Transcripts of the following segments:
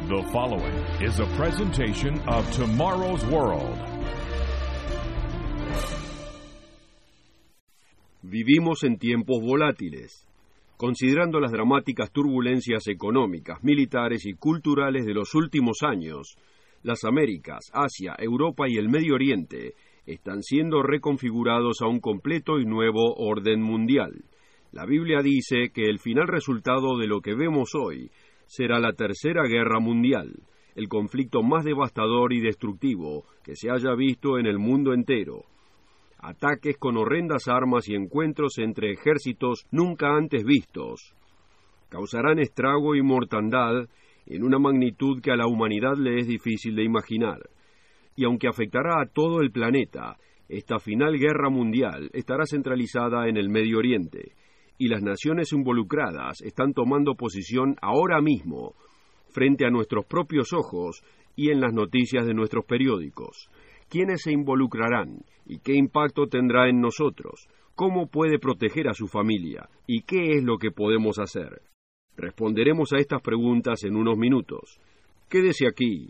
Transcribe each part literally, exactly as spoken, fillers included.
The following is a presentation of Tomorrow's World. Vivimos en tiempos volátiles. Considerando las dramáticas turbulencias económicas, militares y culturales de los últimos años, las Américas, Asia, Europa y el Medio Oriente están siendo reconfigurados a un completo y nuevo orden mundial. La Biblia dice que el final resultado de lo que vemos hoy será la Tercera Guerra Mundial, el conflicto más devastador y destructivo que se haya visto en el mundo entero. Ataques con horrendas armas y encuentros entre ejércitos nunca antes vistos causarán estrago y mortandad en una magnitud que a la humanidad le es difícil de imaginar. Y aunque afectará a todo el planeta, esta final guerra mundial estará centralizada en el Medio Oriente, y las naciones involucradas están tomando posición ahora mismo, frente a nuestros propios ojos y en las noticias de nuestros periódicos. ¿Quiénes se involucrarán y qué impacto tendrá en nosotros? ¿Cómo puede proteger a su familia? ¿Y qué es lo que podemos hacer? Responderemos a estas preguntas en unos minutos. Quédese aquí.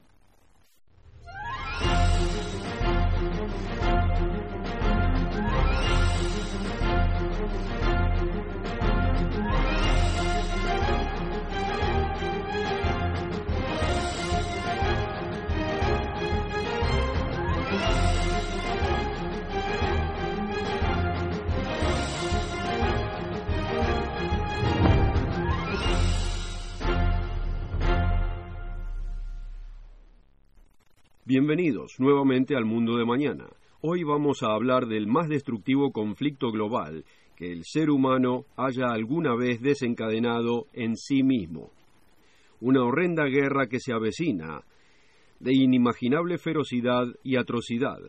Bienvenidos nuevamente al Mundo de Mañana. Hoy vamos a hablar del más destructivo conflicto global que el ser humano haya alguna vez desencadenado en sí mismo. Una horrenda guerra que se avecina, de inimaginable ferocidad y atrocidad.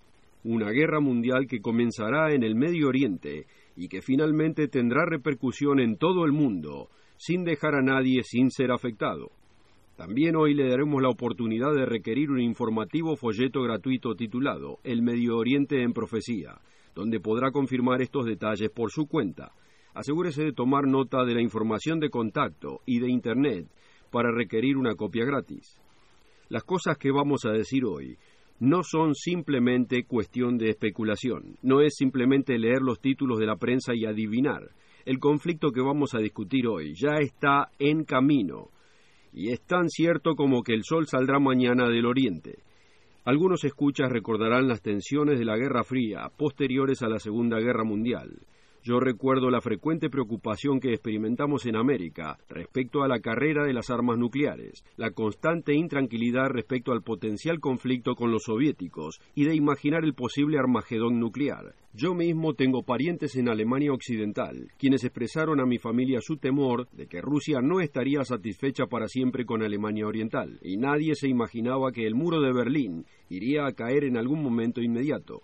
Una guerra mundial que comenzará en el Medio Oriente y que finalmente tendrá repercusión en todo el mundo, sin dejar a nadie sin ser afectado. También hoy le daremos la oportunidad de requerir un informativo folleto gratuito titulado El Medio Oriente en Profecía, donde podrá confirmar estos detalles por su cuenta. Asegúrese de tomar nota de la información de contacto y de Internet para requerir una copia gratis. Las cosas que vamos a decir hoy no son simplemente cuestión de especulación, no es simplemente leer los títulos de la prensa y adivinar. El conflicto que vamos a discutir hoy ya está en camino. Y es tan cierto como que el sol saldrá mañana del oriente. Algunos escuchas recordarán las tensiones de la Guerra Fría posteriores a la Segunda Guerra Mundial. Yo recuerdo la frecuente preocupación que experimentamos en América respecto a la carrera de las armas nucleares, la constante intranquilidad respecto al potencial conflicto con los soviéticos y de imaginar el posible Armagedón nuclear. Yo mismo tengo parientes en Alemania Occidental, quienes expresaron a mi familia su temor de que Rusia no estaría satisfecha para siempre con Alemania Oriental, y nadie se imaginaba que el muro de Berlín iría a caer en algún momento inmediato.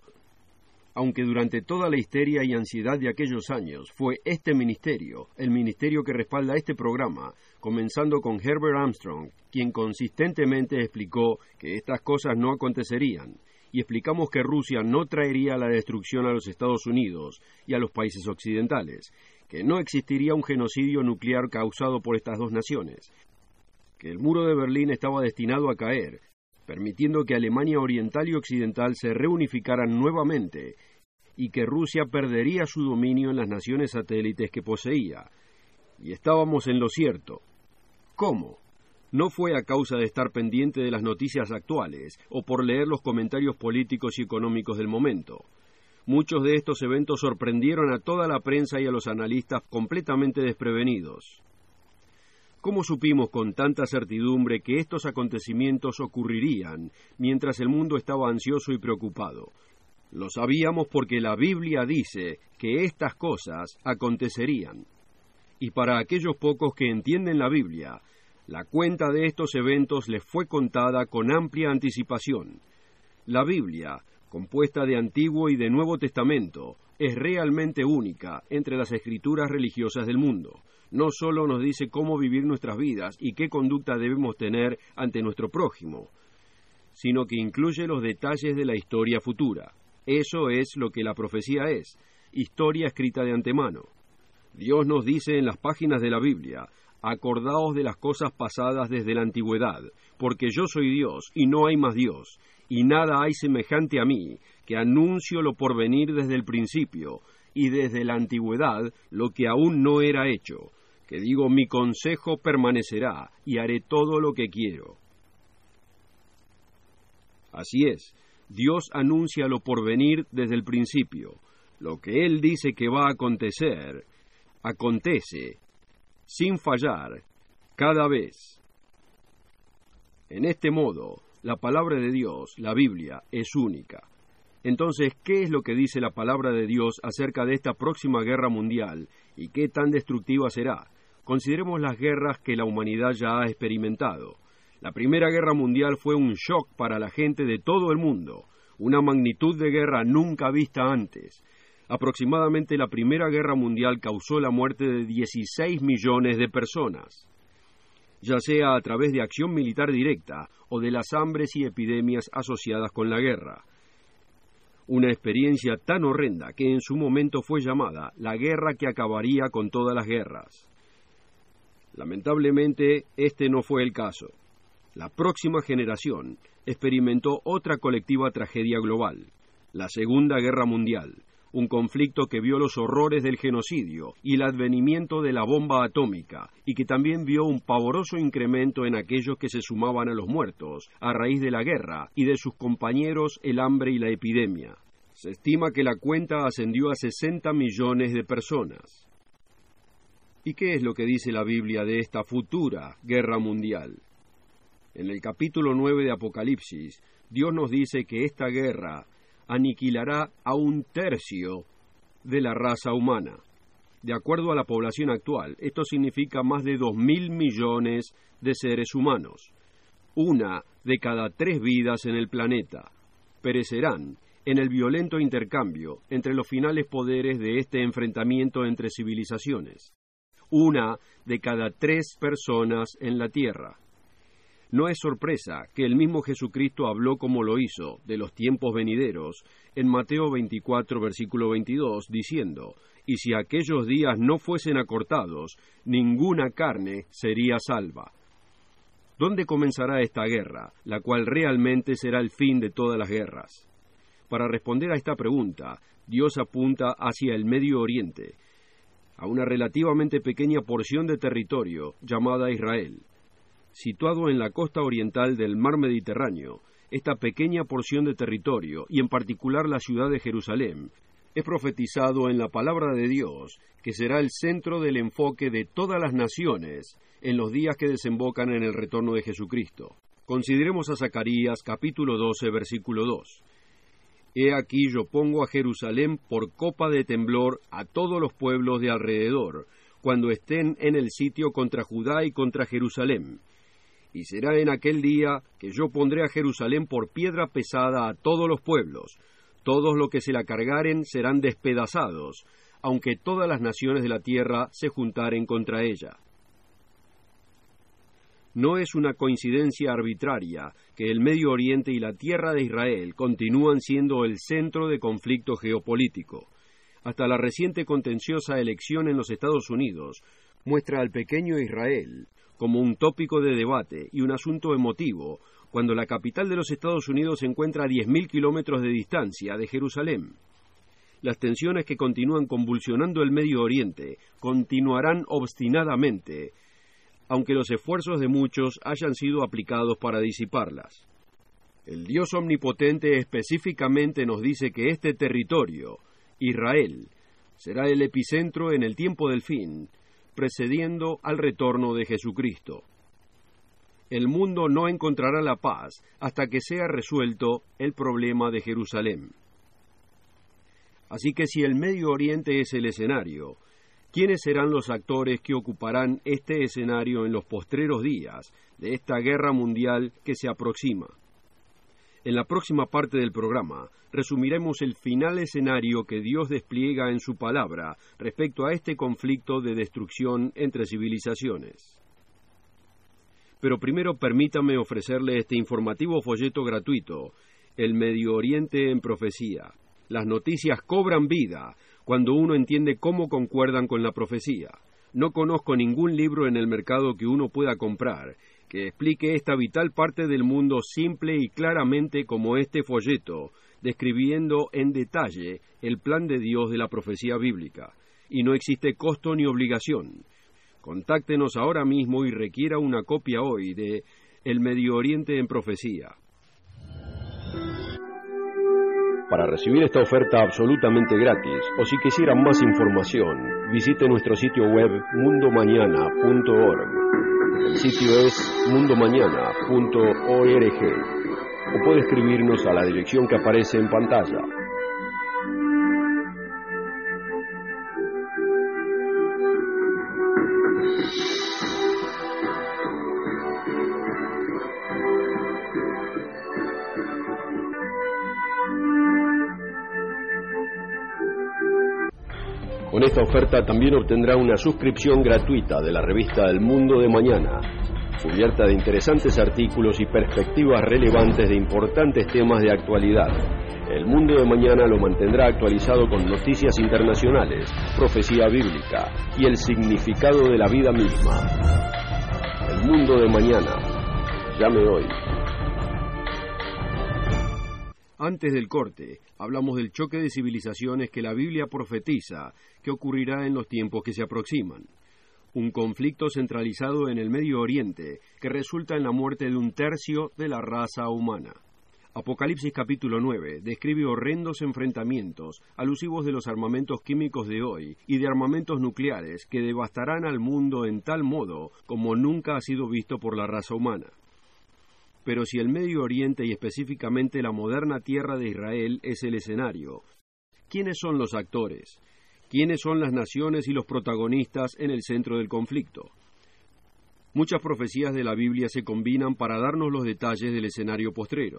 Aunque durante toda la histeria y ansiedad de aquellos años fue este ministerio, el ministerio que respalda este programa, comenzando con Herbert Armstrong, quien consistentemente explicó que estas cosas no acontecerían, y explicamos que Rusia no traería la destrucción a los Estados Unidos y a los países occidentales, que no existiría un genocidio nuclear causado por estas dos naciones, que el muro de Berlín estaba destinado a caer, permitiendo que Alemania Oriental y Occidental se reunificaran nuevamente, y que Rusia perdería su dominio en las naciones satélites que poseía. Y estábamos en lo cierto. ¿Cómo? No fue a causa de estar pendiente de las noticias actuales, o por leer los comentarios políticos y económicos del momento. Muchos de estos eventos sorprendieron a toda la prensa y a los analistas completamente desprevenidos. ¿Cómo supimos con tanta certidumbre que estos acontecimientos ocurrirían mientras el mundo estaba ansioso y preocupado? Lo sabíamos porque la Biblia dice que estas cosas acontecerían. Y para aquellos pocos que entienden la Biblia, la cuenta de estos eventos les fue contada con amplia anticipación. La Biblia, compuesta de Antiguo y de Nuevo Testamento, es realmente única entre las escrituras religiosas del mundo. No solo nos dice cómo vivir nuestras vidas y qué conducta debemos tener ante nuestro prójimo, sino que incluye los detalles de la historia futura. Eso es lo que la profecía es, historia escrita de antemano. Dios nos dice en las páginas de la Biblia acordaos de las cosas pasadas desde la antigüedad, porque yo soy Dios, y no hay más Dios, y nada hay semejante a mí, que anuncio lo porvenir desde el principio, y desde la antigüedad lo que aún no era hecho, que digo, mi consejo permanecerá, y haré todo lo que quiero. Así es, Dios anuncia lo porvenir desde el principio. Lo que Él dice que va a acontecer, acontece, sin fallar, cada vez. En este modo, la palabra de Dios, la Biblia, es única. Entonces, ¿qué es lo que dice la palabra de Dios acerca de esta próxima guerra mundial y qué tan destructiva será? Consideremos las guerras que la humanidad ya ha experimentado. La Primera Guerra Mundial fue un shock para la gente de todo el mundo, una magnitud de guerra nunca vista antes. Aproximadamente la Primera Guerra Mundial causó la muerte de dieciséis millones de personas, ya sea a través de acción militar directa o de las hambres y epidemias asociadas con la guerra. Una experiencia tan horrenda que en su momento fue llamada la guerra que acabaría con todas las guerras. Lamentablemente, este no fue el caso. La próxima generación experimentó otra colectiva tragedia global, la Segunda Guerra Mundial, un conflicto que vio los horrores del genocidio y el advenimiento de la bomba atómica, y que también vio un pavoroso incremento en aquellos que se sumaban a los muertos a raíz de la guerra y de sus compañeros el hambre y la epidemia. Se estima que la cuenta ascendió a sesenta millones de personas. ¿Y qué es lo que dice la Biblia de esta futura guerra mundial? En el capítulo nueve de Apocalipsis, Dios nos dice que esta guerra aniquilará a un tercio de la raza humana. De acuerdo a la población actual, esto significa más de dos mil millones de seres humanos. Una de cada tres vidas en el planeta perecerán en el violento intercambio entre los finales poderes de este enfrentamiento entre civilizaciones. Una de cada tres personas en la Tierra. No es sorpresa que el mismo Jesucristo habló como lo hizo de los tiempos venideros en Mateo veinticuatro, versículo veintidós, diciendo, «Y si aquellos días no fuesen acortados, ninguna carne sería salva». ¿Dónde comenzará esta guerra, la cual realmente será el fin de todas las guerras? Para responder a esta pregunta, Dios apunta hacia el Medio Oriente, a una relativamente pequeña porción de territorio llamada Israel. Situado en la costa oriental del mar Mediterráneo, esta pequeña porción de territorio, y en particular la ciudad de Jerusalén, es profetizado en la palabra de Dios que será el centro del enfoque de todas las naciones en los días que desembocan en el retorno de Jesucristo. Consideremos a Zacarías capítulo doce, versículo dos. He aquí yo pongo a Jerusalén por copa de temblor a todos los pueblos de alrededor, cuando estén en el sitio contra Judá y contra Jerusalén. Y será en aquel día que yo pondré a Jerusalén por piedra pesada a todos los pueblos. Todos los que se la cargaren serán despedazados, aunque todas las naciones de la tierra se juntaren contra ella. No es una coincidencia arbitraria que el Medio Oriente y la tierra de Israel continúan siendo el centro de conflicto geopolítico. Hasta la reciente contenciosa elección en los Estados Unidos muestra al pequeño Israel como un tópico de debate y un asunto emotivo, cuando la capital de los Estados Unidos se encuentra a diez mil kilómetros de distancia de Jerusalén. Las tensiones que continúan convulsionando el Medio Oriente continuarán obstinadamente, aunque los esfuerzos de muchos hayan sido aplicados para disiparlas. El Dios omnipotente específicamente nos dice que este territorio, Israel, será el epicentro en el tiempo del fin, precediendo al retorno de Jesucristo. El mundo no encontrará la paz hasta que sea resuelto el problema de Jerusalén. Así que si el Medio Oriente es el escenario, ¿quiénes serán los actores que ocuparán este escenario en los postreros días de esta guerra mundial que se aproxima? En la próxima parte del programa, resumiremos el final escenario que Dios despliega en su palabra respecto a este conflicto de destrucción entre civilizaciones. Pero primero permítame ofrecerle este informativo folleto gratuito, El Medio Oriente en Profecía. Las noticias cobran vida cuando uno entiende cómo concuerdan con la profecía. No conozco ningún libro en el mercado que uno pueda comprar que explique esta vital parte del mundo simple y claramente como este folleto, describiendo en detalle el plan de Dios de la profecía bíblica. Y no existe costo ni obligación. Contáctenos ahora mismo y requiera una copia hoy de El Medio Oriente en Profecía. Para recibir esta oferta absolutamente gratis, o si quisieran más información, visite nuestro sitio web mundo mañana punto org. El sitio es mundo mañana punto org, o puede escribirnos a la dirección que aparece en pantalla. Con esta oferta también obtendrá una suscripción gratuita de la revista El Mundo de Mañana, cubierta de interesantes artículos y perspectivas relevantes de importantes temas de actualidad. El Mundo de Mañana lo mantendrá actualizado con noticias internacionales, profecía bíblica y el significado de la vida misma. El Mundo de Mañana. Llame hoy. Antes del corte, hablamos del choque de civilizaciones que la Biblia profetiza que ocurrirá en los tiempos que se aproximan. Un conflicto centralizado en el Medio Oriente que resulta en la muerte de un tercio de la raza humana. Apocalipsis capítulo nueve describe horrendos enfrentamientos alusivos de los armamentos químicos de hoy y de armamentos nucleares que devastarán al mundo en tal modo como nunca ha sido visto por la raza humana. Pero si el Medio Oriente y específicamente la moderna tierra de Israel es el escenario, ¿quiénes son los actores? ¿Quiénes son las naciones y los protagonistas en el centro del conflicto? Muchas profecías de la Biblia se combinan para darnos los detalles del escenario postrero.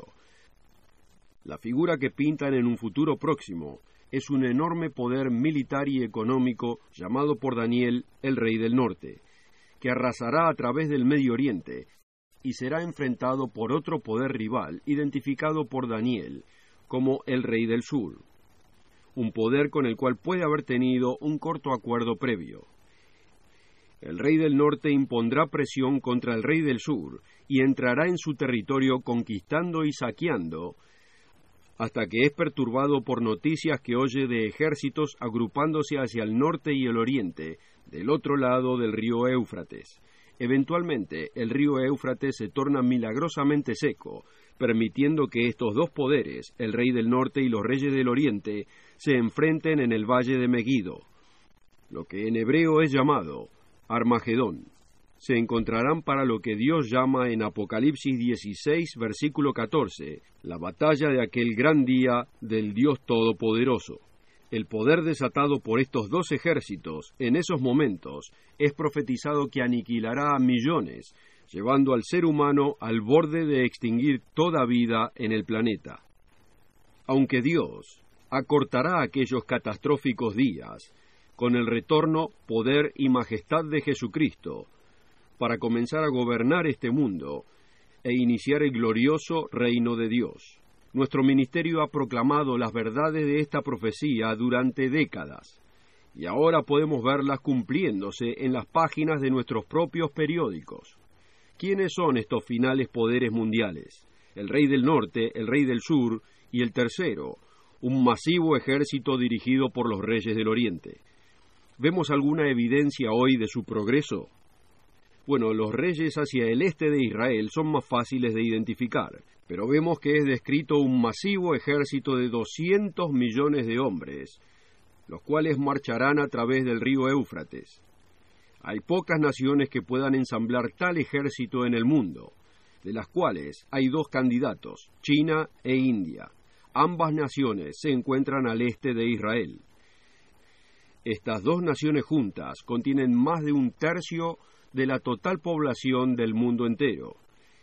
La figura que pintan en un futuro próximo es un enorme poder militar y económico llamado por Daniel el Rey del Norte, que arrasará a través del Medio Oriente y será enfrentado por otro poder rival, identificado por Daniel como el Rey del Sur, un poder con el cual puede haber tenido un corto acuerdo previo. El Rey del Norte impondrá presión contra el Rey del Sur y entrará en su territorio conquistando y saqueando, hasta que es perturbado por noticias que oye de ejércitos agrupándose hacia el norte y el oriente, del otro lado del río Éufrates. Eventualmente, el río Éufrates se torna milagrosamente seco, permitiendo que estos dos poderes, el rey del norte y los reyes del oriente, se enfrenten en el valle de Meguido, lo que en hebreo es llamado Armagedón. Se encontrarán para lo que Dios llama en Apocalipsis dieciséis, versículo catorce, la batalla de aquel gran día del Dios Todopoderoso. El poder desatado por estos dos ejércitos en esos momentos es profetizado que aniquilará a millones, llevando al ser humano al borde de extinguir toda vida en el planeta. Aunque Dios acortará aquellos catastróficos días con el retorno, poder y majestad de Jesucristo para comenzar a gobernar este mundo e iniciar el glorioso reino de Dios. Nuestro ministerio ha proclamado las verdades de esta profecía durante décadas, y ahora podemos verlas cumpliéndose en las páginas de nuestros propios periódicos. ¿Quiénes son estos finales poderes mundiales? El Rey del Norte, el Rey del Sur y el tercero, un masivo ejército dirigido por los reyes del Oriente. ¿Vemos alguna evidencia hoy de su progreso? Bueno, los reyes hacia el este de Israel son más fáciles de identificar, pero vemos que es descrito un masivo ejército de doscientos millones de hombres, los cuales marcharán a través del río Éufrates. Hay pocas naciones que puedan ensamblar tal ejército en el mundo, de las cuales hay dos candidatos, China e India. Ambas naciones se encuentran al este de Israel. Estas dos naciones juntas contienen más de un tercio de la total población del mundo entero,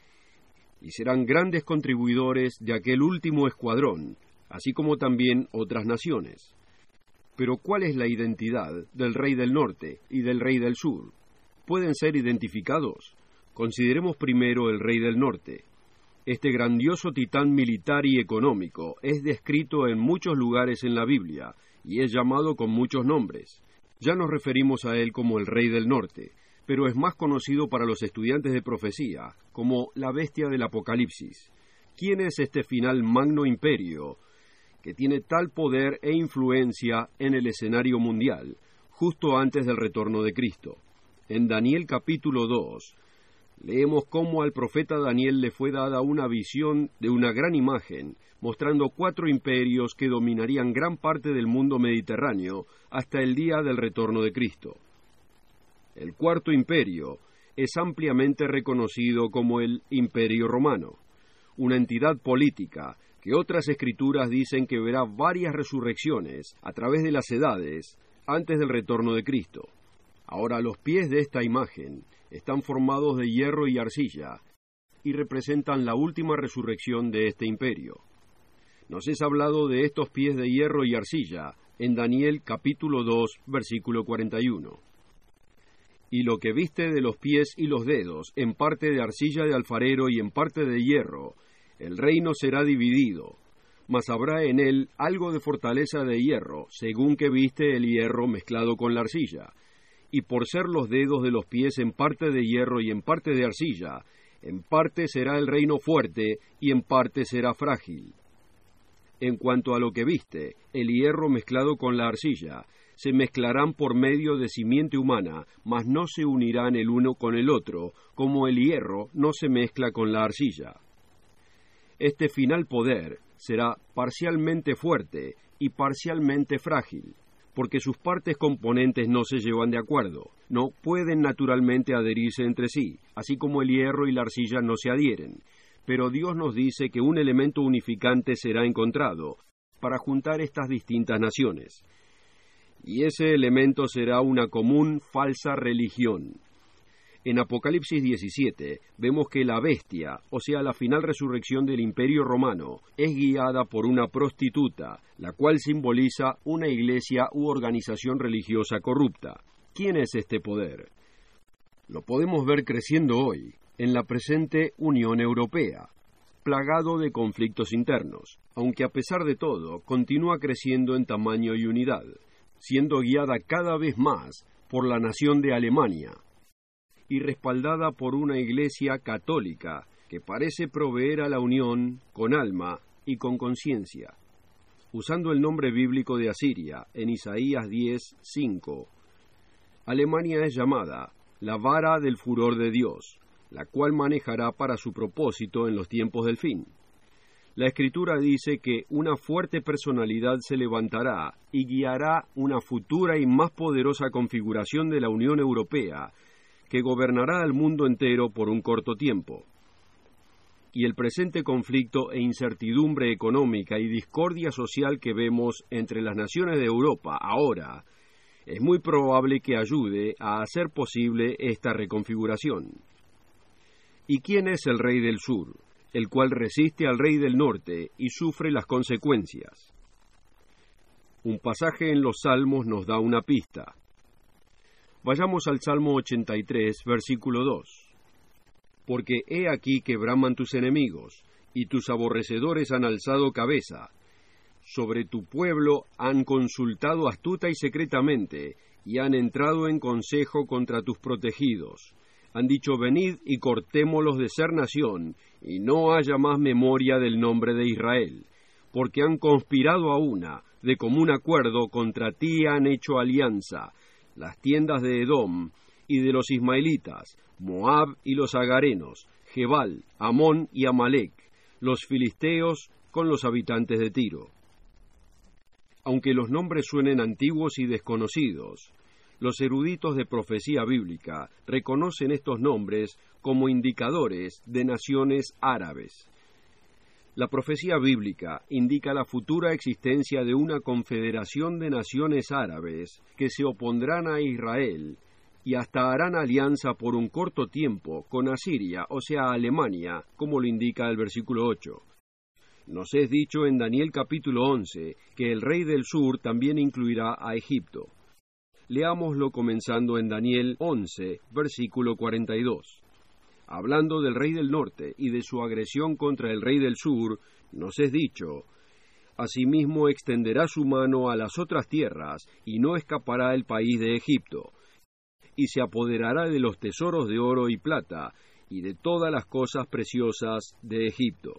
y serán grandes contribuidores de aquel último escuadrón, así como también otras naciones. Pero ¿cuál es la identidad del Rey del Norte y del Rey del Sur? ¿Pueden ser identificados? Consideremos primero el Rey del Norte. Este grandioso titán militar y económico es descrito en muchos lugares en la Biblia, y es llamado con muchos nombres. Ya nos referimos a él como el Rey del Norte, pero es más conocido para los estudiantes de profecía como la bestia del Apocalipsis. ¿Quién es este final magno imperio que tiene tal poder e influencia en el escenario mundial, justo antes del retorno de Cristo? En Daniel capítulo dos, leemos cómo al profeta Daniel le fue dada una visión de una gran imagen, mostrando cuatro imperios que dominarían gran parte del mundo mediterráneo hasta el día del retorno de Cristo. El cuarto imperio es ampliamente reconocido como el Imperio Romano, una entidad política que otras escrituras dicen que verá varias resurrecciones a través de las edades antes del retorno de Cristo. Ahora, los pies de esta imagen están formados de hierro y arcilla y representan la última resurrección de este imperio. Nos es hablado de estos pies de hierro y arcilla en Daniel capítulo dos, versículo cuarenta y uno. Y lo que viste de los pies y los dedos, en parte de arcilla de alfarero y en parte de hierro, el reino será dividido, mas habrá en él algo de fortaleza de hierro, según que viste el hierro mezclado con la arcilla. Y por ser los dedos de los pies en parte de hierro y en parte de arcilla, en parte será el reino fuerte y en parte será frágil. En cuanto a lo que viste, el hierro mezclado con la arcilla, se mezclarán por medio de simiente humana, mas no se unirán el uno con el otro, como el hierro no se mezcla con la arcilla. Este final poder será parcialmente fuerte y parcialmente frágil, porque sus partes componentes no se llevan de acuerdo, no pueden naturalmente adherirse entre sí, así como el hierro y la arcilla no se adhieren. Pero Dios nos dice que un elemento unificante será encontrado para juntar estas distintas naciones. Y ese elemento será una común falsa religión. En Apocalipsis diecisiete vemos que la bestia, o sea, la final resurrección del Imperio Romano, es guiada por una prostituta, la cual simboliza una iglesia u organización religiosa corrupta. ¿Quién es este poder? Lo podemos ver creciendo hoy en la presente Unión Europea, plagado de conflictos internos, aunque a pesar de todo continúa creciendo en tamaño y unidad, siendo guiada cada vez más por la nación de Alemania y respaldada por una iglesia católica que parece proveer a la unión con alma y con conciencia. Usando el nombre bíblico de Asiria en Isaías diez, cinco, Alemania es llamada la vara del furor de Dios, la cual manejará para su propósito en los tiempos del fin. La Escritura dice que una fuerte personalidad se levantará y guiará una futura y más poderosa configuración de la Unión Europea que gobernará al mundo entero por un corto tiempo. Y el presente conflicto e incertidumbre económica y discordia social que vemos entre las naciones de Europa ahora es muy probable que ayude a hacer posible esta reconfiguración. ¿Y quién es el rey del sur, el cual resiste al rey del norte y sufre las consecuencias? Un pasaje en los Salmos nos da una pista. Vayamos al Salmo ochenta y tres, versículo dos. Porque he aquí que braman tus enemigos, y tus aborrecedores han alzado cabeza. Sobre tu pueblo han consultado astuta y secretamente, y han entrado en consejo contra tus protegidos. Han dicho, venid y cortémoslos de ser nación, y no haya más memoria del nombre de Israel. Porque han conspirado a una, de común acuerdo, contra ti han hecho alianza, las tiendas de Edom y de los ismaelitas, Moab y los agarenos, Gebal, Amón y Amalec, los filisteos con los habitantes de Tiro. Aunque los nombres suenen antiguos y desconocidos, los eruditos de profecía bíblica reconocen estos nombres como indicadores de naciones árabes. La profecía bíblica indica la futura existencia de una confederación de naciones árabes que se opondrán a Israel y hasta harán alianza por un corto tiempo con Asiria, o sea, Alemania, como lo indica el versículo ocho. Nos es dicho en Daniel capítulo once que el rey del sur también incluirá a Egipto. Leámoslo comenzando en Daniel once, versículo cuarenta y dos. Hablando del rey del norte y de su agresión contra el rey del sur, nos es dicho, Asimismo extenderá su mano a las otras tierras, y no escapará el país de Egipto, y se apoderará de los tesoros de oro y plata, y de todas las cosas preciosas de Egipto.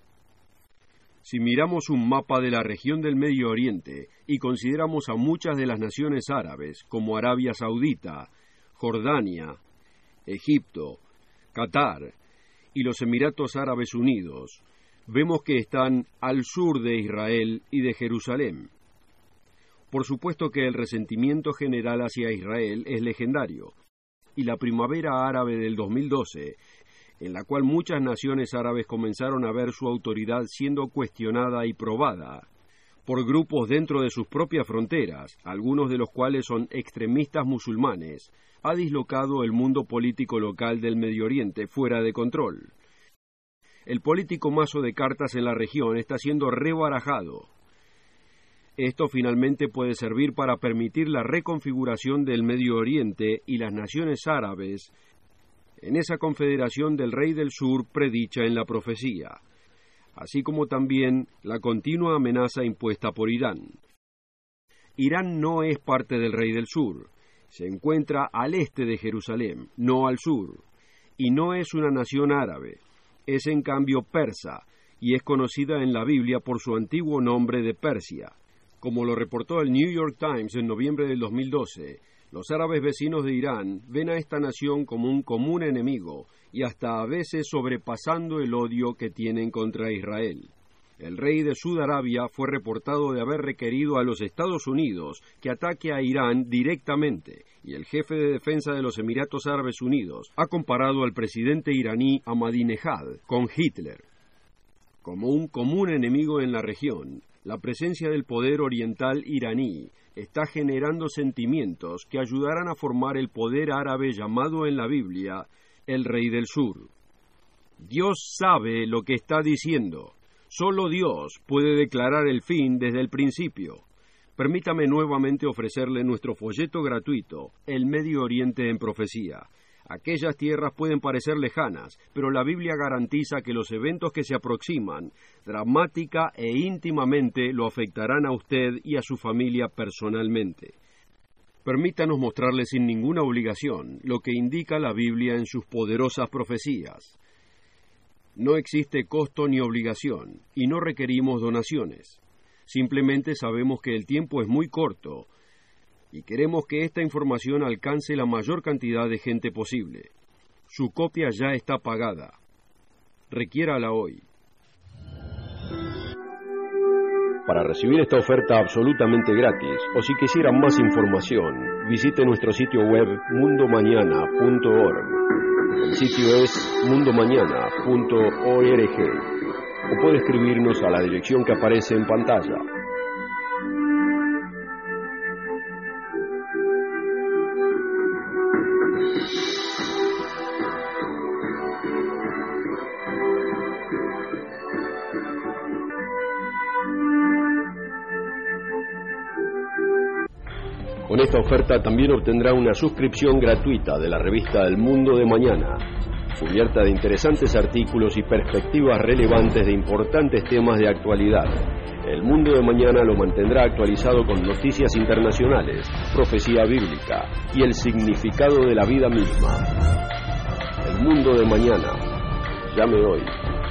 Si miramos un mapa de la región del Medio Oriente, y consideramos a muchas de las naciones árabes, como Arabia Saudita, Jordania, Egipto, Qatar y los Emiratos Árabes Unidos, vemos que están al sur de Israel y de Jerusalén. Por supuesto que el resentimiento general hacia Israel es legendario, y la primavera árabe del dos mil doce, en la cual muchas naciones árabes comenzaron a ver su autoridad siendo cuestionada y probada por grupos dentro de sus propias fronteras, algunos de los cuales son extremistas musulmanes, ha dislocado el mundo político local del Medio Oriente fuera de control. El político mazo de cartas en la región está siendo rebarajado. Esto finalmente puede servir para permitir la reconfiguración del Medio Oriente y las naciones árabes en esa confederación del Rey del Sur predicha en la profecía, así como también la continua amenaza impuesta por Irán. Irán no es parte del Rey del Sur, se encuentra al este de Jerusalén, no al sur, y no es una nación árabe. Es en cambio persa, y es conocida en la Biblia por su antiguo nombre de Persia. Como lo reportó el New York Times en noviembre del dos mil doce, los árabes vecinos de Irán ven a esta nación como un común enemigo, y hasta a veces sobrepasando el odio que tienen contra Israel. El rey de Sudarabia fue reportado de haber requerido a los Estados Unidos que ataque a Irán directamente, y el jefe de defensa de los Emiratos Árabes Unidos ha comparado al presidente iraní Ahmadinejad con Hitler. Como un común enemigo en la región, la presencia del poder oriental iraní está generando sentimientos que ayudarán a formar el poder árabe llamado en la Biblia el Rey del Sur. Dios sabe lo que está diciendo. Solo Dios puede declarar el fin desde el principio. Permítame nuevamente ofrecerle nuestro folleto gratuito, El Medio Oriente en Profecía. Aquellas tierras pueden parecer lejanas, pero la Biblia garantiza que los eventos que se aproximan, dramática e íntimamente, lo afectarán a usted y a su familia personalmente. Permítanos mostrarle sin ninguna obligación lo que indica la Biblia en sus poderosas profecías. No existe costo ni obligación, y no requerimos donaciones. Simplemente sabemos que el tiempo es muy corto, y queremos que esta información alcance la mayor cantidad de gente posible. Su copia ya está pagada. Requiérala hoy. Para recibir esta oferta absolutamente gratis, o si quisieran más información, visite nuestro sitio web mundo mañana punto org. El sitio es mundo mañana punto org, o puede escribirnos a la dirección que aparece en pantalla. Con esta oferta también obtendrá una suscripción gratuita de la revista El Mundo de Mañana, cubierta de interesantes artículos y perspectivas relevantes de importantes temas de actualidad. El Mundo de Mañana lo mantendrá actualizado con noticias internacionales, profecía bíblica y el significado de la vida misma. El Mundo de Mañana. Llame hoy.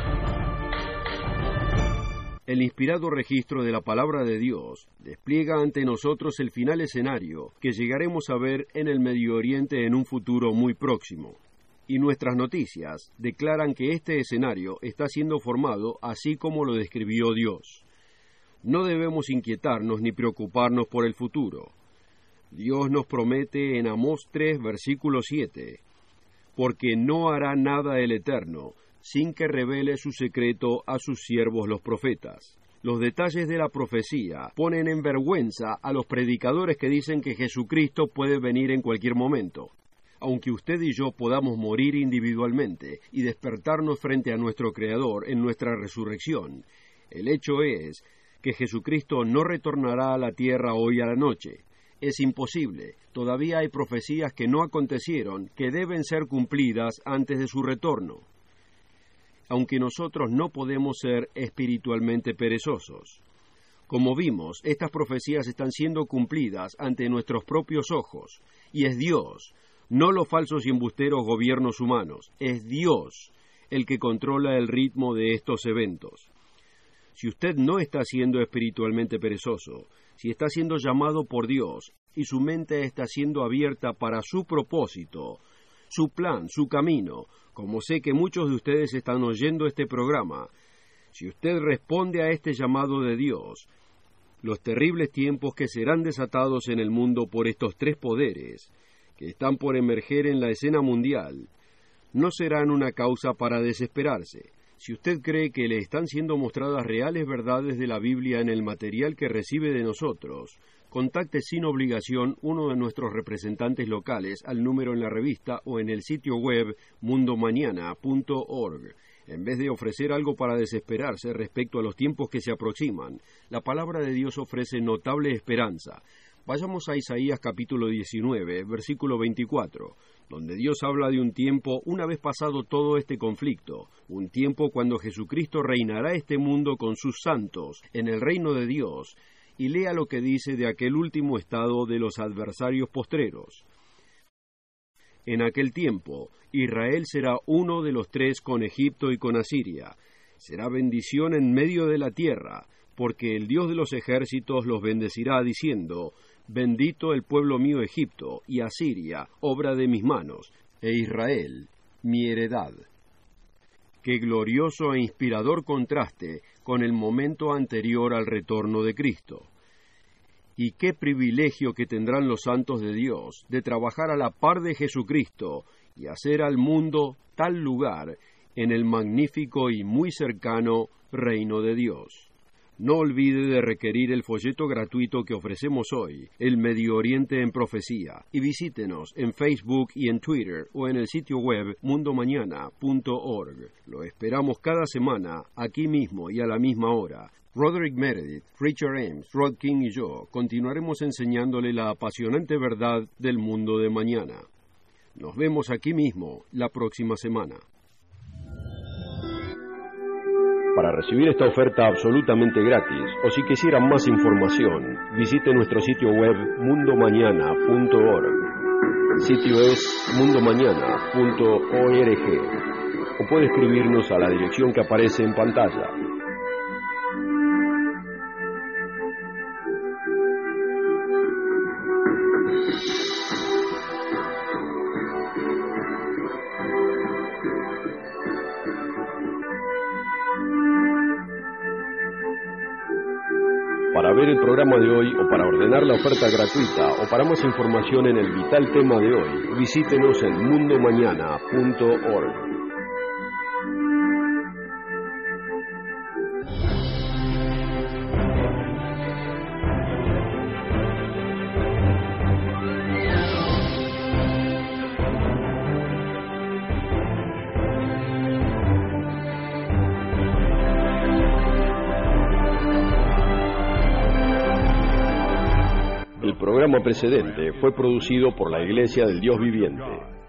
El inspirado registro de la palabra de Dios despliega ante nosotros el final escenario que llegaremos a ver en el Medio Oriente en un futuro muy próximo. Y nuestras noticias declaran que este escenario está siendo formado así como lo describió Dios. No debemos inquietarnos ni preocuparnos por el futuro. Dios nos promete en Amós tres, versículo siete, porque no hará nada el Eterno, sin que revele su secreto a sus siervos los profetas. Los detalles de la profecía ponen en vergüenza a los predicadores que dicen que Jesucristo puede venir en cualquier momento. Aunque usted y yo podamos morir individualmente y despertarnos frente a nuestro Creador en nuestra resurrección, el hecho es que Jesucristo no retornará a la tierra hoy a la noche. Es imposible. Todavía hay profecías que no acontecieron, que deben ser cumplidas antes de su retorno. Aunque nosotros no podemos ser espiritualmente perezosos. Como vimos, estas profecías están siendo cumplidas ante nuestros propios ojos, y es Dios, no los falsos y embusteros gobiernos humanos, es Dios el que controla el ritmo de estos eventos. Si usted no está siendo espiritualmente perezoso, si está siendo llamado por Dios y su mente está siendo abierta para su propósito, su plan, su camino, como sé que muchos de ustedes están oyendo este programa, si usted responde a este llamado de Dios, los terribles tiempos que serán desatados en el mundo por estos tres poderes, que están por emerger en la escena mundial, no serán una causa para desesperarse. Si usted cree que le están siendo mostradas reales verdades de la Biblia en el material que recibe de nosotros, contacte sin obligación uno de nuestros representantes locales al número en la revista o en el sitio web mundo mañana punto org. En vez de ofrecer algo para desesperarse respecto a los tiempos que se aproximan, la palabra de Dios ofrece notable esperanza. Vayamos a Isaías capítulo diecinueve, versículo veinticuatro, donde Dios habla de un tiempo una vez pasado todo este conflicto, un tiempo cuando Jesucristo reinará este mundo con sus santos en el reino de Dios, y lea lo que dice de aquel último estado de los adversarios postreros. En aquel tiempo, Israel será uno de los tres con Egipto y con Asiria. Será bendición en medio de la tierra, porque el Dios de los ejércitos los bendecirá, diciendo, bendito el pueblo mío Egipto, y Asiria, obra de mis manos, e Israel, mi heredad. Qué glorioso e inspirador contraste con el momento anterior al retorno de Cristo. Y qué privilegio que tendrán los santos de Dios de trabajar a la par de Jesucristo y hacer al mundo tal lugar en el magnífico y muy cercano reino de Dios. No olvide de requerir el folleto gratuito que ofrecemos hoy, El Medio Oriente en Profecía, y visítenos en Facebook y en Twitter o en el sitio web mundo mañana punto org. Lo esperamos cada semana, aquí mismo y a la misma hora. Roderick Meredith, Richard Ames, Rod King y yo continuaremos enseñándole la apasionante verdad del mundo de mañana. Nos vemos aquí mismo la próxima semana. Para recibir esta oferta absolutamente gratis, o si quisieran más información, visite nuestro sitio web mundo mañana punto org. El sitio es mundo mañana punto org, o puede escribirnos a la dirección que aparece en pantalla. Para ver el programa de hoy o para ordenar la oferta gratuita o para más información en el vital tema de hoy, visítenos en mundo mañana punto org. El programa precedente fue producido por la Iglesia del Dios Viviente.